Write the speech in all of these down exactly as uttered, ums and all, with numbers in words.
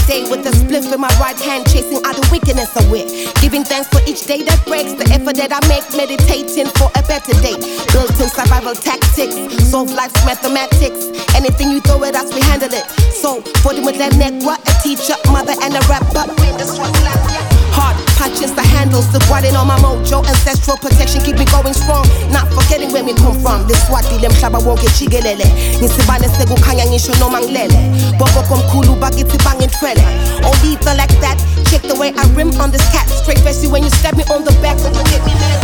day with a spliff in my right hand, chasing out the wickedness away. Giving thanks for each day that breaks, the effort that I make, meditating for a better day. Built in survival tactics, solve life's mathematics. Anything you throw at us, we handle it. So, for them with that neck, what a teacher, mother, and a rapper. Hard punches, the handles, the writing on my mojo. Ancestral protection keep me going strong. Not forgetting where we come from. This swati lem shaba wonke chigelele. Nisibane segu kanya ngisho no manglele. Bobo komkulu bagiti bangin trele. Oh, lethal like that. Check the way I rim on this cat. Straight face you when you stab me on the back. When you get me there.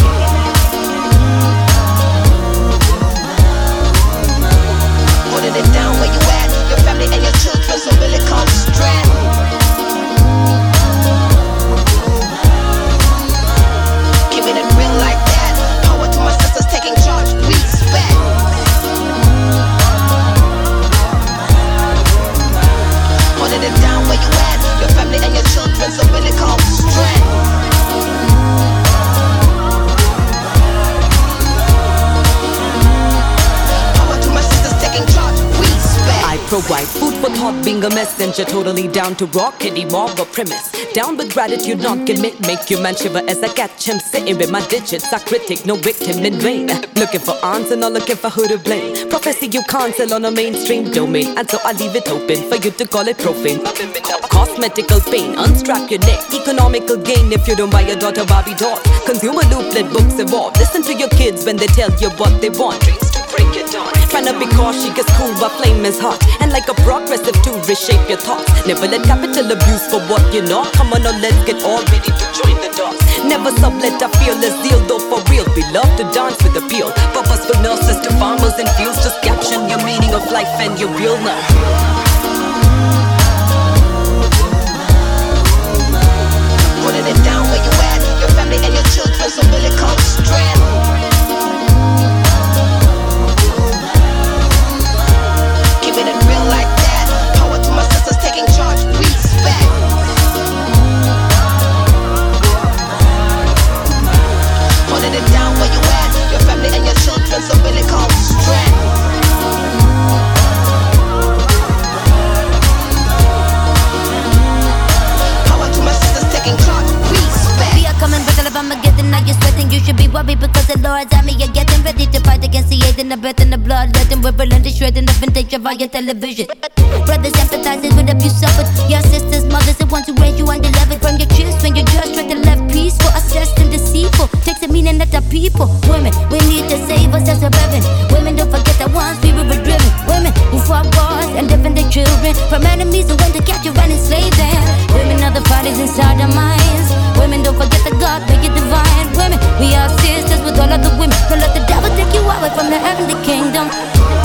Putting it down where you at. Your family and your children, so will it come straight. So when it comes strength, power to my sisters taking charge, we spend. I provide food for thought, being a messenger, totally down to rock any mob or premise. Down with gratitude, not commit, make your man shiver as I catch him sitting with my digits. I critic, no victim in vain. Looking for answer, not looking for who to blame. Prophecy you cancel on a mainstream domain, and so I leave it open for you to call it profane. Cosmetical pain, unstrap your neck. Economical gain if you don't buy your daughter Barbie dolls. Consumer loop, let books evolve. Listen to your kids when they tell you what they want. Dreams to break it down. Trying to be cautious, gets cool, but flame is hot. And like a progressive to reshape your thoughts. Never let capital abuse for what you know. Come on, now let's get all ready to join the dogs. Never sublet our fearless zeal, though for real. We love to dance with appeal. Purposeful nurses to farmers and fields. Just caption your meaning of life and your real now. Putting it down where you at, your family and your children, so will it come strength. Keeping it real like that, power to my sisters taking charge, respect. Putting it down where you at, your family and your children, so will it come strength. Coming back alive, I'm getting now you're sweating. You should be worried because the Lord's at me. You're getting ready to fight against the hate and the breath and the blood. Letting we're relentless, shredding the vintage of all your television. Brothers empathizing with abuse suffered. Your sisters, mothers, the ones who raised you and delivered from your kids when you just tried to live peaceful, assessed and deceitful. Takes a meaning that the people, women, we need to save us as a reverend. Women, don't forget that once we were driven. Women who fought wars and defend their children from enemies who went to capture and enslave them. Women are the fighters inside our minds. Women, don't forget that God make it divine. Women, we are sisters with all of the women. Don't let the devil take you away from the heavenly kingdom.